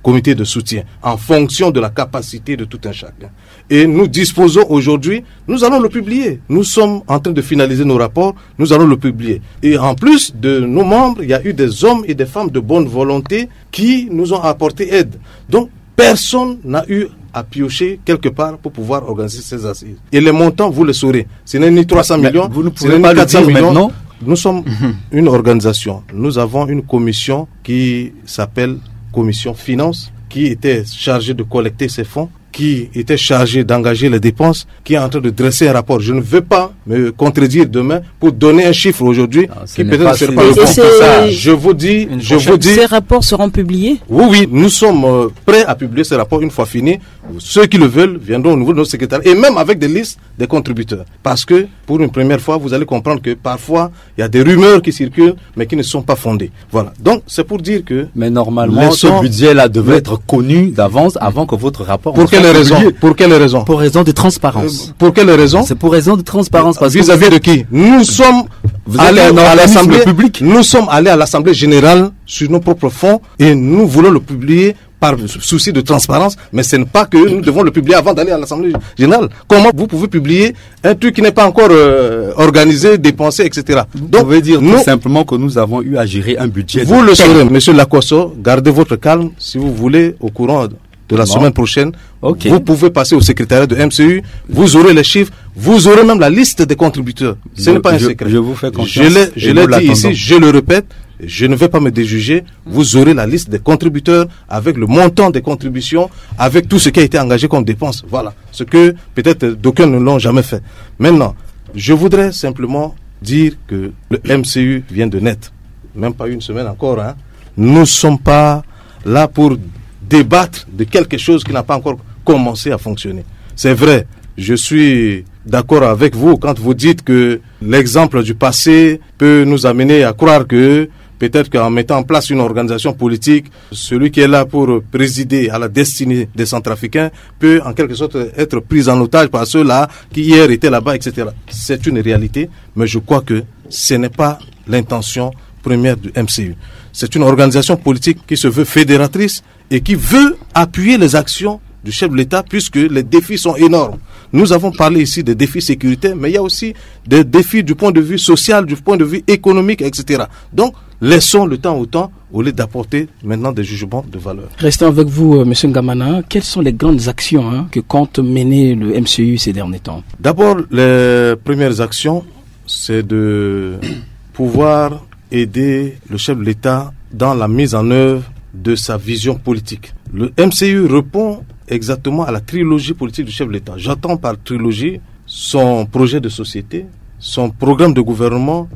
B: comité de soutien en fonction de la capacité de tout un chacun. Et nous disposons aujourd'hui, nous allons le publier. Nous sommes en train de finaliser nos rapports, nous allons le publier. Et en plus de nos membres, il y a eu des hommes et des femmes de bonne volonté qui nous ont apporté aide. Donc, personne n'a eu à piocher quelque part pour pouvoir organiser ces assises. Et les montants, vous le saurez. Ce n'est ni 300 millions,
D: vous ne
B: ce
D: pouvez
B: n'est
D: pas
B: ni 400 millions.
D: Maintenant.
B: Nous sommes une organisation. Nous avons une commission qui s'appelle Commission Finance, qui était chargée de collecter ces fonds, qui était chargée d'engager les dépenses, qui est en train de dresser un rapport. Je ne veux pas me contredire demain pour donner un chiffre aujourd'hui qui peut-être ne sera pas le bon.
A: Ça.
B: Je vous dis,
A: ces rapports seront publiés?
B: Oui, nous sommes prêts à publier ces rapports une fois finis. Ceux qui le veulent viendront au niveau de notre secrétariat et même avec des listes des contributeurs. Parce que pour une première fois, vous allez comprendre que parfois il y a des rumeurs qui circulent mais qui ne sont pas fondées. Voilà. Donc c'est pour dire que.
D: Mais normalement, ce budget-là devait être connu d'avance avant que votre rapport.
B: Pour quelle raison? Pour quelle raison?
D: Pour raison de transparence.
B: Pour quelle raison?
D: C'est pour raison de transparence parce
B: vis-à-vis de qui? Nous sommes allés à l'Assemblée publique. Nous sommes allés à l'Assemblée générale sur nos propres fonds et nous voulons le publier par souci de transparence, mais ce n'est pas que nous devons le publier avant d'aller à l'Assemblée générale. Comment vous pouvez publier un truc qui n'est pas encore organisé, dépensé, etc.
D: Donc, vous pouvez dire tout simplement que nous avons eu à gérer un budget.
B: Vous le saurez, Monsieur Lakosso, gardez votre calme si vous voulez au courant de la semaine prochaine. Okay. Vous pouvez passer au secrétariat de MCU, vous aurez les chiffres, vous aurez même la liste des contributeurs. Ce n'est pas un secret.
D: Je vous fais confiance.
B: Je l'ai dit ici, je le répète. Je ne vais pas me déjuger. Vous aurez la liste des contributeurs avec le montant des contributions, avec tout ce qui a été engagé comme dépense. Voilà. Ce que peut-être d'aucuns ne l'ont jamais fait. Maintenant, je voudrais simplement dire que le MCU vient de naître. Même pas une semaine encore. Nous ne sommes pas là pour débattre de quelque chose qui n'a pas encore commencé à fonctionner. C'est vrai. Je suis d'accord avec vous quand vous dites que l'exemple du passé peut nous amener à croire que peut-être qu'en mettant en place une organisation politique, celui qui est là pour présider à la destinée des Centrafricains peut en quelque sorte être pris en otage par ceux-là qui hier étaient là-bas, etc. C'est une réalité, mais je crois que ce n'est pas l'intention première du MCU. C'est une organisation politique qui se veut fédératrice et qui veut appuyer les actions du chef de l'État puisque les défis sont énormes. Nous avons parlé ici des défis sécuritaires, mais il y a aussi des défis du point de vue social, du point de vue économique, etc. Donc, laissons le temps au temps au lieu d'apporter maintenant des jugements de valeur.
E: Restons avec vous, M. Ngamana. Quelles sont les grandes actions que compte mener le MCU ces derniers temps? D'abord,
B: les premières actions, c'est de pouvoir aider le chef de l'État dans la mise en œuvre de sa vision politique. Le MCU répond exactement à la trilogie politique du chef de l'État. J'entends par trilogie son projet de société, son programme de gouvernement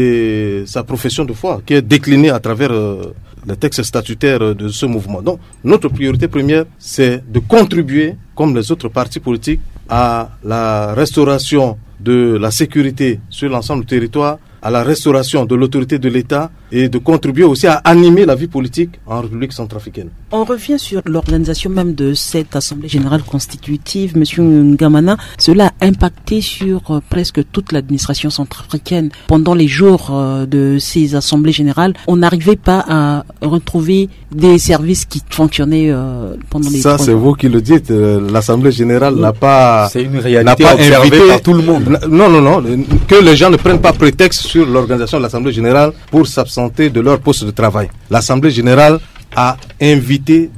B: et sa profession de foi qui est déclinée à travers les textes statutaires de ce mouvement. Donc, notre priorité première, c'est de contribuer, comme les autres partis politiques, à la restauration de la sécurité sur l'ensemble du territoire, à la restauration de l'autorité de l'État et de contribuer aussi à animer la vie politique en République centrafricaine.
A: On revient sur l'organisation même de cette Assemblée générale constitutive, Monsieur Ngamana. Cela a impacté sur presque toute l'administration centrafricaine. Pendant les jours de ces assemblées générales, on n'arrivait pas à retrouver des services qui fonctionnaient pendant les...
B: Ça, c'est vous qui le dites. L'Assemblée générale n'a pas...
D: C'est une réalité observée par tout le monde.
B: Non. Que les gens ne prennent pas prétexte sur l'organisation de l'Assemblée générale pour s'absenter de leur poste de travail. L'Assemblée générale a invité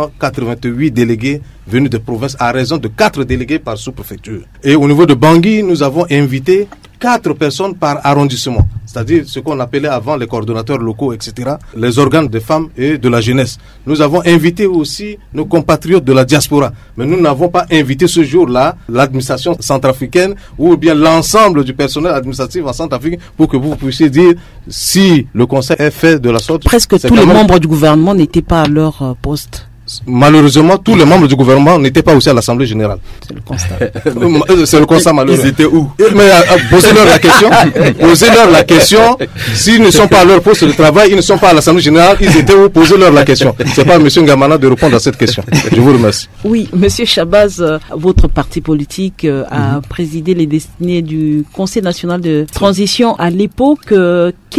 B: 288 délégués venus de province à raison de 4 délégués par sous-préfecture. Et au niveau de Bangui, nous avons invité 4 personnes par arrondissement, c'est-à-dire ce qu'on appelait avant les coordonnateurs locaux, etc., les organes des femmes et de la jeunesse. Nous avons invité aussi nos compatriotes de la diaspora, mais nous n'avons pas invité ce jour-là l'administration centrafricaine ou bien l'ensemble du personnel administratif en Centrafrique pour que vous puissiez dire si le conseil est fait de la sorte.
A: Presque tous les membres du gouvernement n'étaient pas à leur poste.
B: Malheureusement, tous les membres du gouvernement n'étaient pas aussi à l'Assemblée générale.
A: C'est le constat.
B: C'est le constat malheureux.
D: Ils étaient où?
B: Mais posez-leur la question. Posez-leur la question. S'ils ne sont pas à leur poste de travail, ils ne sont pas à l'Assemblée générale, ils étaient où? Posez-leur la question. C'est pas à M. Ngamana de répondre à cette question. Je vous remercie.
A: Oui, M. Shabazz, votre parti politique a présidé les destinées du Conseil national de transition à l'époque.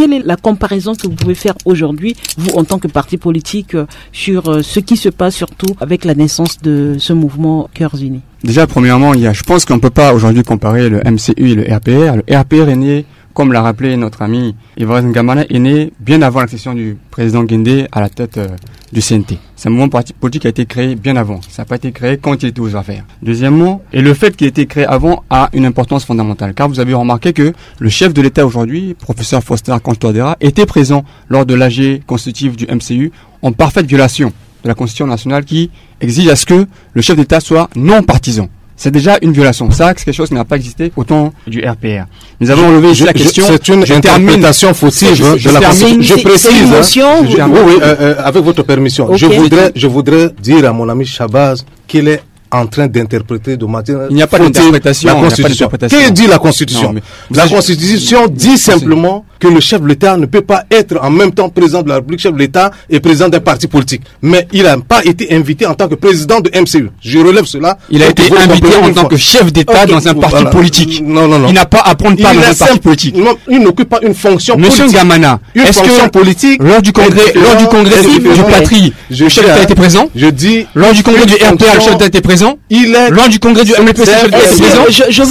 A: quelle est la comparaison que vous pouvez faire aujourd'hui, vous en tant que parti politique, sur ce qui se passe surtout avec la naissance de ce mouvement Cœurs Unis?
C: Déjà, premièrement, je pense qu'on ne peut pas aujourd'hui comparer le MCU et le RPR. Le RPR est né, comme l'a rappelé notre ami Ivoire Ngamana, est né bien avant l'accession du président Guindé à la tête du CNT. C'est un mouvement politique qui a été créé bien avant. Ça n'a pas été créé quand il était aux affaires. Deuxièmement, et le fait qu'il ait été créé avant a une importance fondamentale. Car vous avez remarqué que le chef de l'État aujourd'hui, professeur Faustin-Archange Touadéra, était présent lors de l'AG constitutive du MCU en parfaite violation de la Constitution nationale qui exige à ce que le chef d'État soit non partisan. C'est déjà une violation. Ça, c'est quelque chose qui n'a pas existé au temps du RPR. Nous avons relevé ici la question.
B: C'est une interprétation fautive de la Constitution. Je précise. Oui, avec votre permission. Okay. Je voudrais dire à mon ami Shabazz qu'il est en train d'interpréter de manière.
C: Il n'y a pas d'interprétation.
B: La Constitution. Que dit la Constitution? La Constitution dit simplement que le chef de l'État ne peut pas être en même temps président de la République, chef de l'État et président d'un parti politique. Mais il n'a pas été invité en tant que président de MCU. Je relève cela.
C: Il a été invité en tant que chef d'État dans un parti politique.
B: Non.
C: Il n'a pas à prendre part dans un parti politique.
B: Non, il n'occupe pas une fonction politique.
C: Monsieur Ngamana, est-ce que
B: politique,
C: lors du congrès du patrie, le chef d'État était présent?
B: Je dis.
C: Lors du congrès du RPR, le chef d'État était présent?
B: Il est.
C: Lors du congrès du MLP,
A: je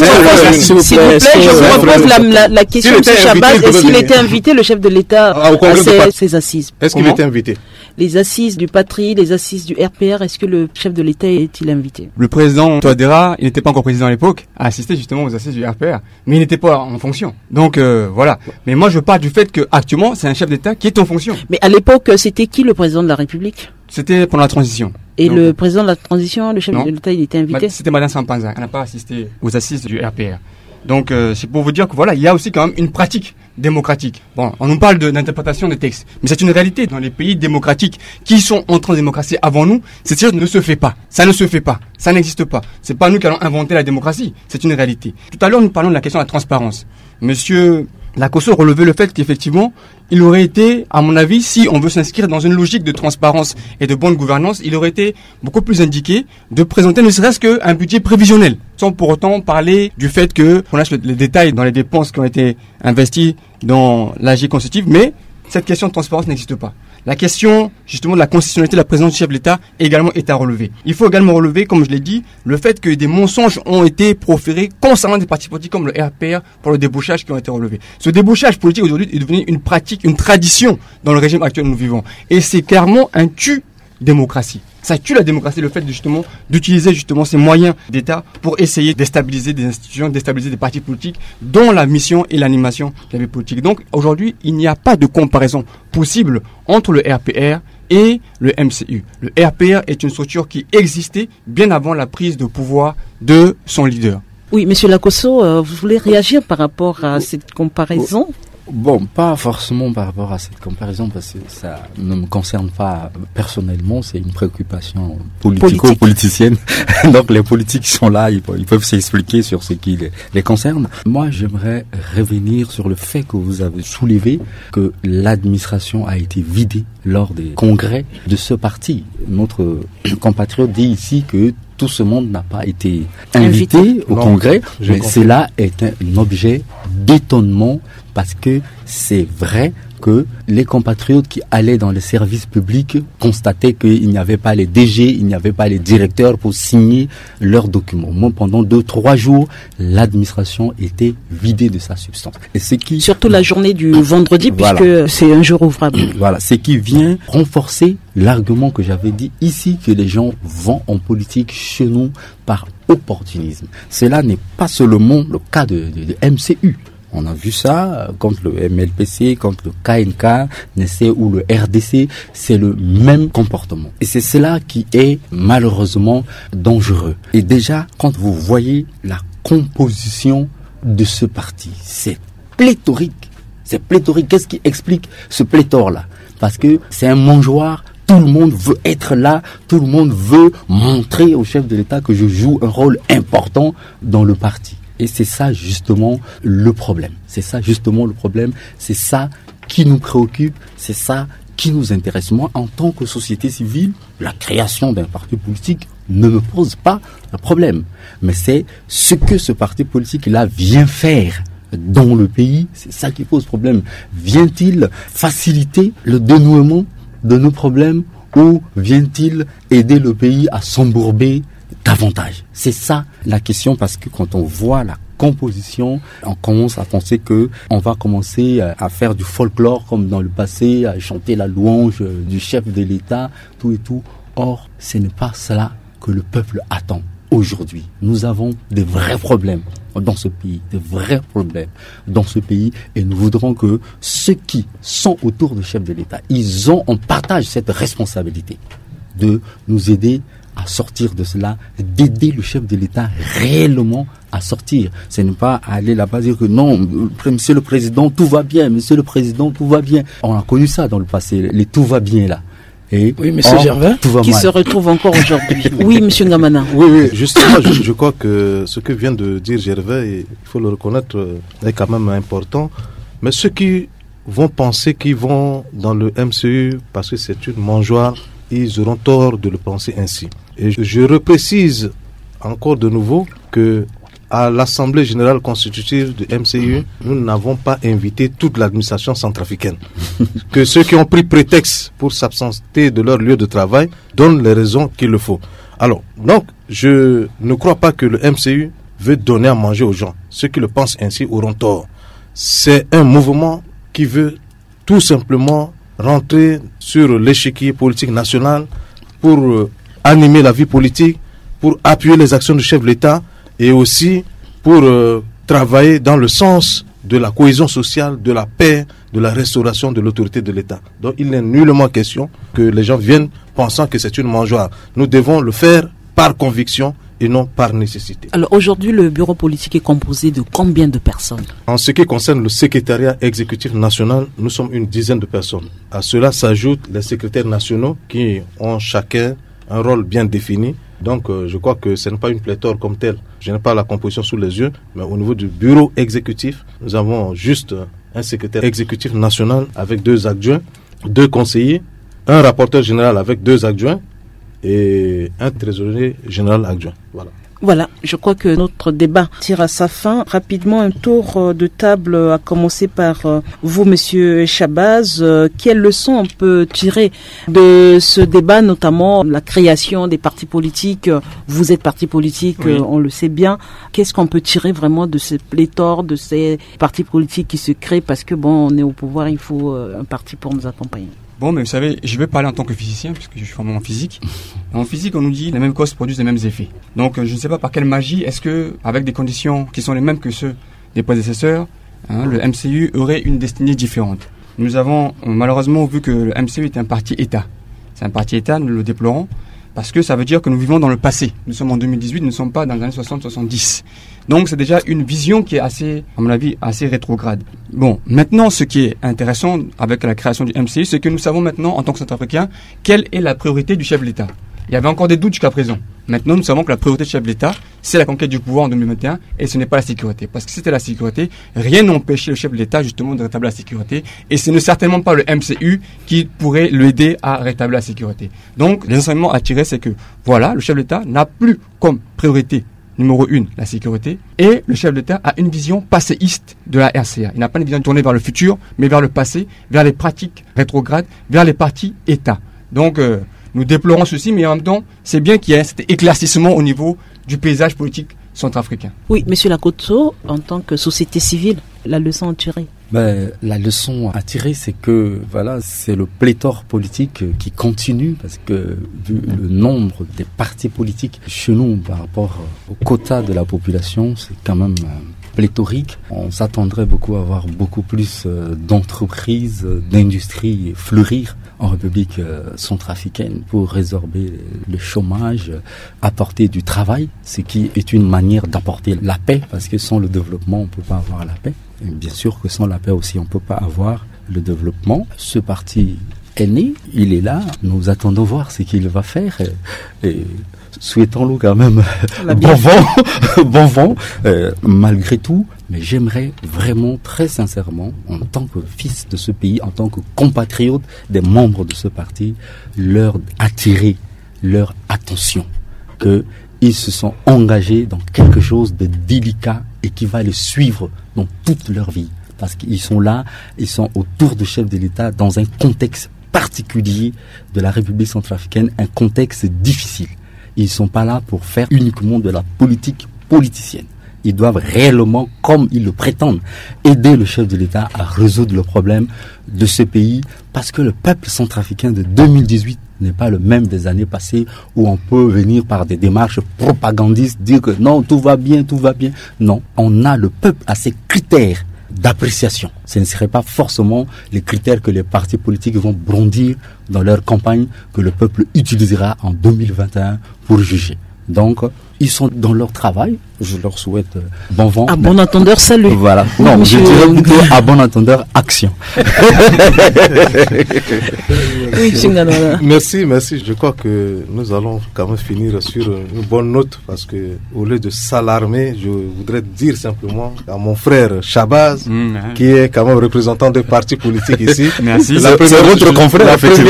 A: vous repose la question, M. Shabazz. Est-ce qu'il était invité, le chef de l'État, à ces assises?
B: Est-ce qu'il était invité?
A: Les assises du patrie, les assises du RPR, est-ce que le chef de l'État est-il invité?
C: Le président Touadéra, il n'était pas encore président à l'époque, a assisté justement aux assises du RPR, mais il n'était pas en fonction. Donc voilà. Mais moi je parle du fait qu'actuellement c'est un chef d'État qui est en fonction.
A: Mais à l'époque, c'était qui le président de la République?
C: C'était pendant la transition.
A: Et donc, le président de la transition, le chef de l'État, il était invité?
C: C'était Madame Sampanza. Elle n'a pas assisté aux assises du RPR. Donc c'est pour vous dire que voilà, il y a aussi quand même une pratique démocratique. Bon, on nous parle d'interprétation des textes, mais c'est une réalité dans les pays démocratiques qui sont entrés en démocratie avant nous. Cette chose ne se fait pas. Ça ne se fait pas. Ça n'existe pas. C'est pas nous qui allons inventer la démocratie. C'est une réalité. Tout à l'heure, nous parlons de la question de la transparence. Monsieur Lacosso relevait le fait qu'effectivement, il aurait été, à mon avis, si on veut s'inscrire dans une logique de transparence et de bonne gouvernance, il aurait été beaucoup plus indiqué de présenter ne serait-ce qu'un budget prévisionnel, sans pour autant parler du fait qu'on lâche les détails dans les dépenses qui ont été investies dans l'AG constitutive, mais cette question de transparence n'existe pas. La question, justement, de la constitutionnalité de la présence du chef de l'État également est à relever. Il faut également relever, comme je l'ai dit, le fait que des mensonges ont été proférés concernant des partis politiques comme le RPR pour le débauchage qui ont été relevés. Ce débauchage politique aujourd'hui est devenu une pratique, une tradition dans le régime actuel où nous vivons. Et c'est clairement un tue-démocratie. Ça tue la démocratie, le fait justement d'utiliser justement ces moyens d'État pour essayer de déstabiliser des institutions, déstabiliser des partis politiques dont la mission et l'animation de la vie politique. Donc aujourd'hui, il n'y a pas de comparaison possible entre le RPR et le MCU. Le RPR est une structure qui existait bien avant la prise de pouvoir de son leader.
A: Oui, Monsieur Lacosso, vous voulez réagir par rapport à cette comparaison?
D: Bon, pas forcément par rapport à cette comparaison, parce que ça ne me concerne pas personnellement, c'est une préoccupation politico-politicienne. Donc les politiques sont là, ils peuvent s'expliquer sur ce qui les concerne. Moi, j'aimerais revenir sur le fait que vous avez soulevé que l'administration a été vidée lors des congrès de ce parti. Notre compatriote dit ici que tout ce monde n'a pas été invité au congrès, mais cela est un objet d'étonnement parce que c'est vrai que les compatriotes qui allaient dans les services publics constataient qu'il n'y avait pas les DG, il n'y avait pas les directeurs pour signer leurs documents. Moi, pendant 2-3 jours, l'administration était vidée de sa substance. Et ce qui...
A: Surtout la journée du vendredi, puisque c'est un jour ouvrable.
D: Voilà, ce qui vient renforcer l'argument que j'avais dit ici, que les gens vont en politique chez nous par opportunisme. Cela n'est pas seulement le cas de MCU. On a vu ça contre le MLPC, contre le KNK, ou le RDC, c'est le même comportement. Et c'est cela qui est malheureusement dangereux. Et déjà, quand vous voyez la composition de ce parti, c'est pléthorique. C'est pléthorique. Qu'est-ce qui explique ce pléthore-là? Parce que c'est un mangeoire. Tout le monde veut être là, tout le monde veut montrer au chef de l'État que je joue un rôle important dans le parti. Et c'est ça justement le problème. C'est ça justement le problème. C'est ça qui nous préoccupe. C'est ça qui nous intéresse. Moi, en tant que société civile, la création d'un parti politique ne me pose pas le problème. Mais c'est ce que ce parti politique-là vient faire dans le pays? C'est ça qui pose problème. Vient-il faciliter le dénouement de nos problèmes ou vient-il aider le pays à s'embourber davantage? C'est ça la question, parce que quand on voit la composition, on commence à penser que on va commencer à faire du folklore comme dans le passé, à chanter la louange du chef de l'État, tout et tout. Or, ce n'est pas cela que le peuple attend aujourd'hui. Nous avons des vrais problèmes dans ce pays, des vrais problèmes dans ce pays, et nous voudrons que ceux qui sont autour du chef de l'État, on partage cette responsabilité de nous aider à sortir de cela, d'aider le chef de l'État réellement à sortir. Ce n'est pas aller là-bas dire que non, monsieur le président, tout va bien, monsieur le président, tout va bien. On a connu ça dans le passé, les tout va bien là. Et
E: oui, monsieur Gervais,
A: qui se retrouve encore aujourd'hui. Oui, monsieur Ngamana.
B: Oui, justement, je crois que ce que vient de dire Gervais, il faut le reconnaître, est quand même important. Mais ceux qui vont penser qu'ils vont dans le MCU parce que c'est une mangeoire, ils auront tort de le penser ainsi. Et je reprécise encore de nouveau que à l'Assemblée générale constitutive du MCU, nous n'avons pas invité toute l'administration centrafricaine. Que ceux qui ont pris prétexte pour s'absenter de leur lieu de travail donnent les raisons qu'il le faut. Alors, donc, je ne crois pas que le MCU veut donner à manger aux gens. Ceux qui le pensent ainsi auront tort. C'est un mouvement qui veut tout simplement rentrer sur l'échiquier politique national pour animer la vie politique, pour appuyer les actions du chef de l'État et aussi pour travailler dans le sens de la cohésion sociale, de la paix, de la restauration de l'autorité de l'État. Donc il n'est nullement question que les gens viennent pensant que c'est une mangeoire. Nous devons le faire par conviction et non par nécessité.
A: Alors aujourd'hui, le bureau politique est composé de combien de personnes?
B: En ce qui concerne le secrétariat exécutif national, nous sommes une dizaine de personnes. À cela s'ajoutent les secrétaires nationaux qui ont chacun un rôle bien défini. Donc je crois que ce n'est pas une pléthore comme telle. Je n'ai pas la composition sous les yeux, mais au niveau du bureau exécutif, nous avons juste un secrétaire exécutif national avec 2 adjoints, 2 conseillers, un rapporteur général avec 2 adjoints et un trésorier général adjoint.
A: Voilà, je crois que notre débat tire à sa fin. Rapidement, un tour de table, à commencer par vous, monsieur Chabaz. Quelles leçons on peut tirer de ce débat, notamment la création des partis politiques? Vous êtes parti politique, oui. On le sait bien. Qu'est-ce qu'on peut tirer vraiment de ces pléthores, de ces partis politiques qui se créent? Parce que bon, on est au pouvoir, il faut un parti pour nous accompagner.
C: Bon, mais vous savez, je vais parler en tant que physicien, puisque je suis formé en physique. En physique, on nous dit les mêmes causes produisent les mêmes effets. Donc, je ne sais pas par quelle magie, est-ce que, avec des conditions qui sont les mêmes que ceux des prédécesseurs, le MCU aurait une destinée différente. Nous avons malheureusement vu que le MCU est un parti État. C'est un parti État, nous le déplorons, parce que ça veut dire que nous vivons dans le passé. Nous sommes en 2018, nous ne sommes pas dans les années 60-70. Donc c'est déjà une vision qui est assez, à mon avis, assez rétrograde. Bon, maintenant ce qui est intéressant avec la création du MCU, c'est que nous savons maintenant, en tant que Centrafricains, quelle est la priorité du chef de l'État. Il y avait encore des doutes jusqu'à présent. Maintenant, nous savons que la priorité du chef de l'État, c'est la conquête du pouvoir en 2021 et ce n'est pas la sécurité. Parce que si c'était la sécurité, rien n'empêchait le chef de l'État justement de rétablir la sécurité et ce n'est certainement pas le MCU qui pourrait l'aider à rétablir la sécurité. Donc, les enseignements à tirer, c'est que voilà, le chef de l'État n'a plus comme priorité numéro 1, la sécurité, et le chef de l'État a une vision passéiste de la RCA. Il n'a pas une vision tournée vers le futur, mais vers le passé, vers les pratiques rétrogrades, vers les partis États. Donc, nous déplorons ceci, mais en même temps, c'est bien qu'il y ait cet éclaircissement au niveau du paysage politique centrafricain.
A: Oui, monsieur Lakoto, en tant que société civile, la leçon à tirer?
D: La leçon à tirer, c'est que voilà, c'est le pléthore politique qui continue, parce que vu le nombre des partis politiques chez nous par rapport au quota de la population, c'est quand même pléthorique. On s'attendrait beaucoup à avoir beaucoup plus d'entreprises, d'industries fleurir en République centrafricaine pour résorber le chômage, apporter du travail, ce qui est une manière d'apporter la paix, parce que sans le développement, on ne peut pas avoir la paix. Et bien sûr que sans la paix aussi, on ne peut pas avoir le développement. Ce parti est né, il est là, nous attendons voir ce qu'il va faire et souhaitons-le quand même bon vent, malgré tout. Mais j'aimerais vraiment, très sincèrement, en tant que fils de ce pays, en tant que compatriote des membres de ce parti, leur attirer leur attention, qu'ils se sont engagés dans quelque chose de délicat et qui va les suivre dans toute leur vie. Parce qu'ils sont là, ils sont autour du chef de l'État dans un contexte particulier de la République centrafricaine, un contexte difficile. Ils ne sont pas là pour faire uniquement de la politique politicienne. Ils doivent réellement, comme ils le prétendent, aider le chef de l'État à résoudre le problème de ce pays, parce que le peuple centrafricain de 2018 n'est pas le même des années passées, où on peut venir par des démarches propagandistes dire que non, tout va bien. Non, on a le peuple à ses critères d'appréciation. Ce ne serait pas forcément les critères que les partis politiques vont brandir dans leur campagne que le peuple utilisera en 2021 pour juger. Donc, ils sont dans leur travail. Je leur souhaite bon vent.
A: À bon entendeur, salut.
D: Voilà. Non, monsieur... je dirais plutôt à bon entendeur, action.
A: Oui,
B: merci. Je crois que nous allons quand même finir sur une bonne note, parce que au lieu de s'alarmer, je voudrais dire simplement à mon frère Shabazz, qui est quand même représentant de partis politiques ici.
C: Merci.
B: C'est votre confrère.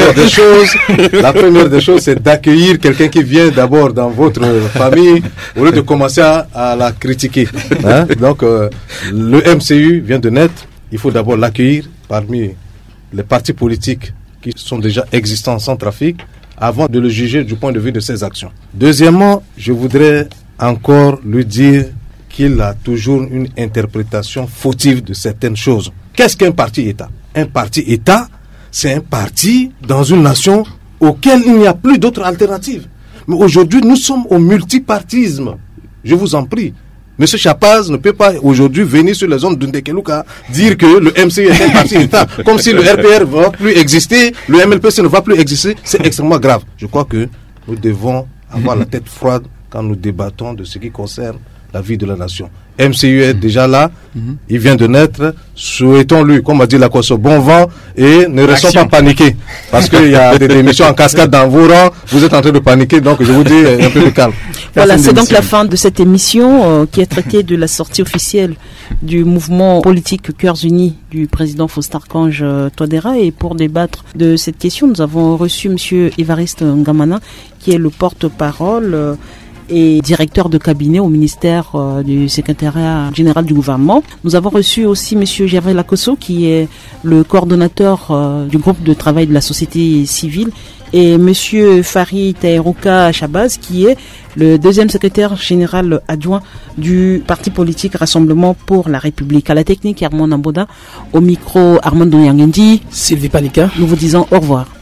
B: La première des choses, c'est d'accueillir quelqu'un qui vient d'abord dans votre famille, au lieu de commencer à la critiquer. Hein? Donc, le MCU vient de naître. Il faut d'abord l'accueillir parmi les partis politiques qui sont déjà existants en Centrafrique, avant de le juger du point de vue de ses actions. Deuxièmement, je voudrais encore lui dire qu'il a toujours une interprétation fautive de certaines choses. Qu'est-ce qu'un parti-État? Un parti-État, c'est un parti dans une nation auquel il n'y a plus d'autre alternative. Mais aujourd'hui, nous sommes au multipartisme. Je vous en prie. Monsieur Chapaz ne peut pas aujourd'hui venir sur les ondes d'Undekeluka dire que le MCU est un parti-État, comme si le RPR ne va plus exister, le MLPC ne va plus exister. C'est extrêmement grave. Je crois que nous devons avoir la tête froide quand nous débattons de ce qui concerne la vie de la nation. MCU est déjà là, il vient de naître. Souhaitons-lui, comme a dit la Koso, bon vent, et ne restons pas paniqués, parce qu'il y a des démissions en cascade dans vos rangs. Vous êtes en train de paniquer, donc je vous dis un peu de calme.
A: Voilà, c'est donc la fin de cette émission qui est traitée de la sortie officielle du mouvement politique Cœurs Unis du président Faustin-Archange Touadéra. Et pour débattre de cette question, nous avons reçu monsieur Évariste Ngamana, qui est le porte-parole et directeur de cabinet au ministère du secrétariat général du gouvernement. Nous avons reçu aussi monsieur Gervais Lakosso, qui est le coordonnateur du groupe de travail de la société civile, et monsieur Fari Taïrouka Shabazz, qui est le deuxième secrétaire général adjoint du parti politique Rassemblement pour la République. À la technique, Armand Namboda, au micro Armand Donyangendi,
E: Sylvie Panika.
A: Nous vous disons au revoir.